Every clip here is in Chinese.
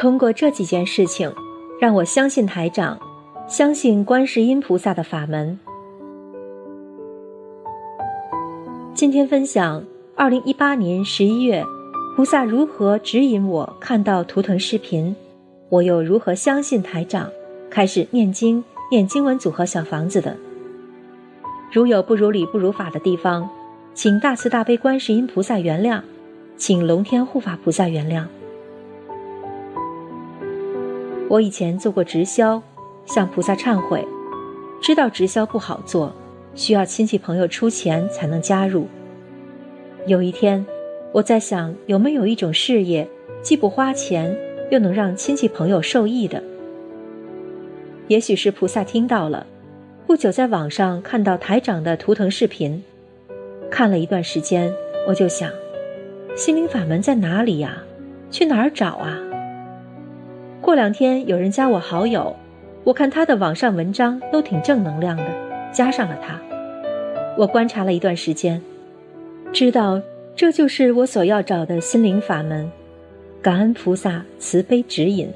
通过这几件事情，让我相信台长，相信观世音菩萨的法门。今天分享2018年11月，菩萨如何指引我看到图腾视频，我又如何相信台长，开始念经文组合小房子的。如有不如理不如法的地方，请大慈大悲观世音菩萨原谅，请龙天护法菩萨原谅。我以前做过直销，向菩萨忏悔，知道直销不好做，需要亲戚朋友出钱才能加入。有一天，我在想有没有一种事业，既不花钱，又能让亲戚朋友受益的。也许是菩萨听到了，不久在网上看到台长的图腾视频，看了一段时间，我就想，心灵法门在哪里呀？去哪儿找啊？过2天有人加我好友，我看他的网上文章都挺正能量的，加上了他。我观察了一段时间，知道这就是我所要找的心灵法门，感恩菩萨慈悲指引。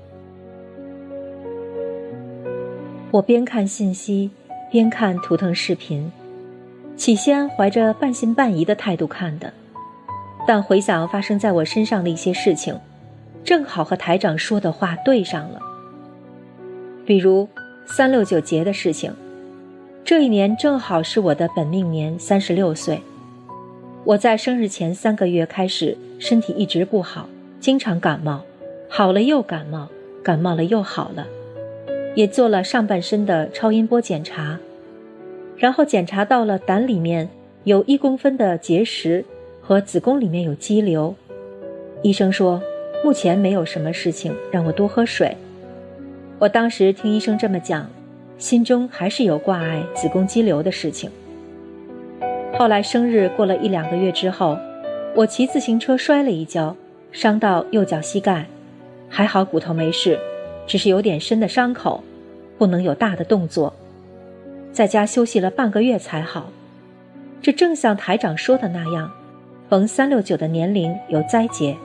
我边看信息边看图腾视频，起先怀着半信半疑的态度看的，但回想发生在我身上的一些事情，正好和台长说的话对上了。比如369节的事情，这一年正好是我的本命年36岁。我在生日前3个月开始身体一直不好，经常感冒，好了又感冒，感冒了又好了，也做了上半身的超音波检查，然后检查到了胆里面有1公分的结石和子宫里面有肌瘤。医生说目前没有什么事情，让我多喝水。我当时听医生这么讲，心中还是有挂碍子宫肌瘤的事情。后来生日过了1-2个月之后，我骑自行车摔了一跤，伤到右脚膝盖，还好骨头没事，只是有点深的伤口，不能有大的动作，在家休息了半个月才好。这正像台长说的那样，逢369的年龄有灾劫。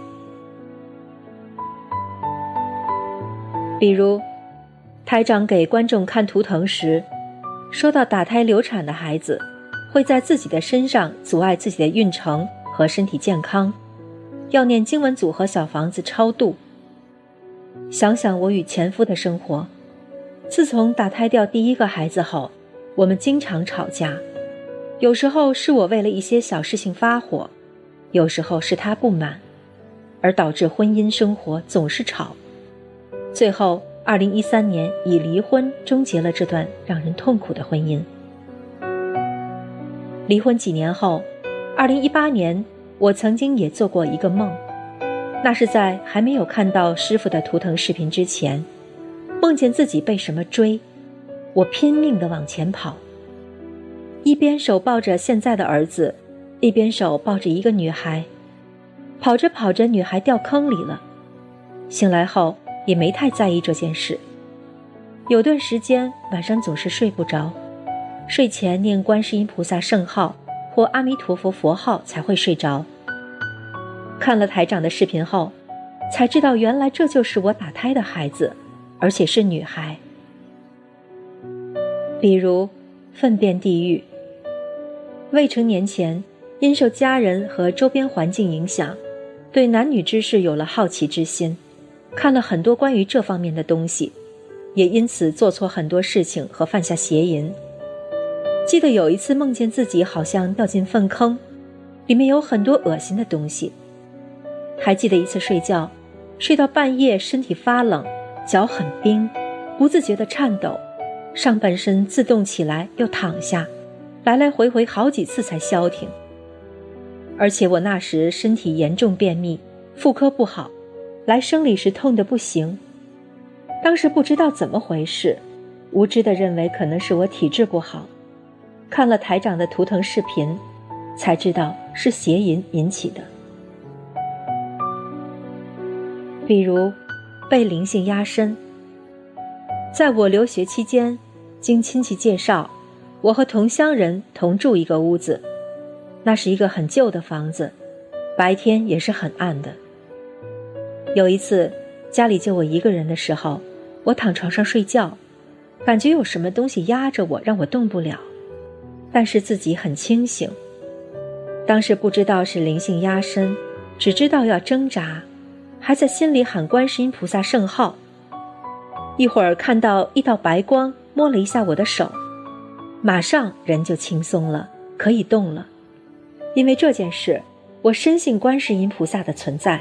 比如台长给观众看图腾时，说到打胎流产的孩子会在自己的身上阻碍自己的运程和身体健康，要念经文组合小房子超度。想想我与前夫的生活，自从打胎掉第1个孩子后，我们经常吵架，有时候是我为了一些小事情发火，有时候是他不满，而导致婚姻生活总是吵。最后2013年以离婚终结了这段让人痛苦的婚姻。离婚几年后，2018年我曾经也做过一个梦，那是在还没有看到师父的图腾视频之前，梦见自己被什么追，我拼命地往前跑，一边手抱着现在的儿子，一边手抱着一个女孩，跑着跑着女孩掉坑里了，醒来后也没太在意这件事。有段时间晚上总是睡不着，睡前念观世音菩萨圣号或阿弥陀佛佛号才会睡着。看了台长的视频后，才知道原来这就是我打胎的孩子，而且是女孩。比如粪便地狱，未成年前因受家人和周边环境影响，对男女之事有了好奇之心，看了很多关于这方面的东西，也因此做错很多事情和犯下邪淫。记得有一次梦见自己好像掉进粪坑，里面有很多恶心的东西。还记得一次睡觉，睡到半夜身体发冷，脚很冰，不自觉地颤抖，上半身自动起来又躺下，来来回回好几次才消停。而且我那时身体严重便秘，妇科不好，来生理时痛得不行。当时不知道怎么回事，无知地认为可能是我体质不好，看了台长的图腾视频，才知道是邪淫引起的。比如被灵性压身，在我留学期间，经亲戚介绍，我和同乡人同住一个屋子，那是一个很旧的房子，白天也是很暗的。有一次家里就我一个人的时候，我躺床上睡觉，感觉有什么东西压着我，让我动不了，但是自己很清醒。当时不知道是灵性压身，只知道要挣扎，还在心里喊观世音菩萨圣号。一会儿看到一道白光摸了一下我的手，马上人就轻松了，可以动了。因为这件事，我深信观世音菩萨的存在。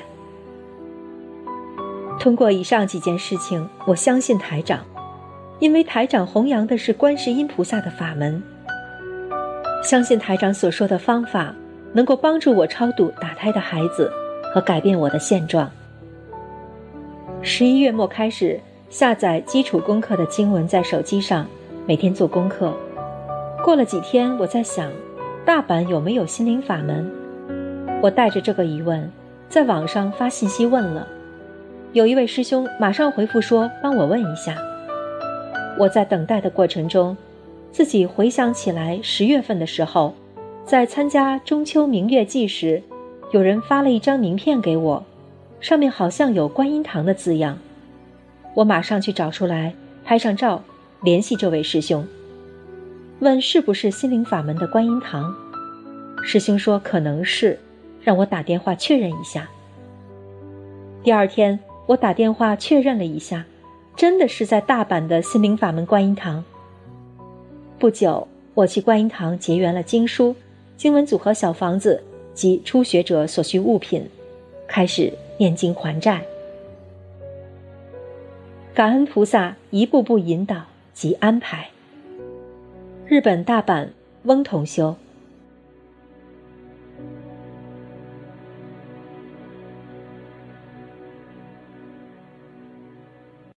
通过以上几件事情，我相信台长，因为台长弘扬的是观世音菩萨的法门，相信台长所说的方法能够帮助我超度打胎的孩子和改变我的现状。11月末开始下载基础功课的经文在手机上，每天做功课。过了几天，我在想，大阪有没有心灵法门？我带着这个疑问，在网上发信息问了，有一位师兄马上回复说帮我问一下。我在等待的过程中，自己回想起来10月份的时候，在参加中秋明月祭时，有人发了一张名片给我，上面好像有观音堂的字样。我马上去找出来，拍上照，联系这位师兄，问是不是心灵法门的观音堂。师兄说可能是，让我打电话确认一下。第二天我打电话确认了一下，真的是在大阪的心灵法门观音堂。不久我去观音堂结缘了经书、经文组合小房子及初学者所需物品，开始念经还债。感恩菩萨一步步引导及安排。日本大阪翁同修。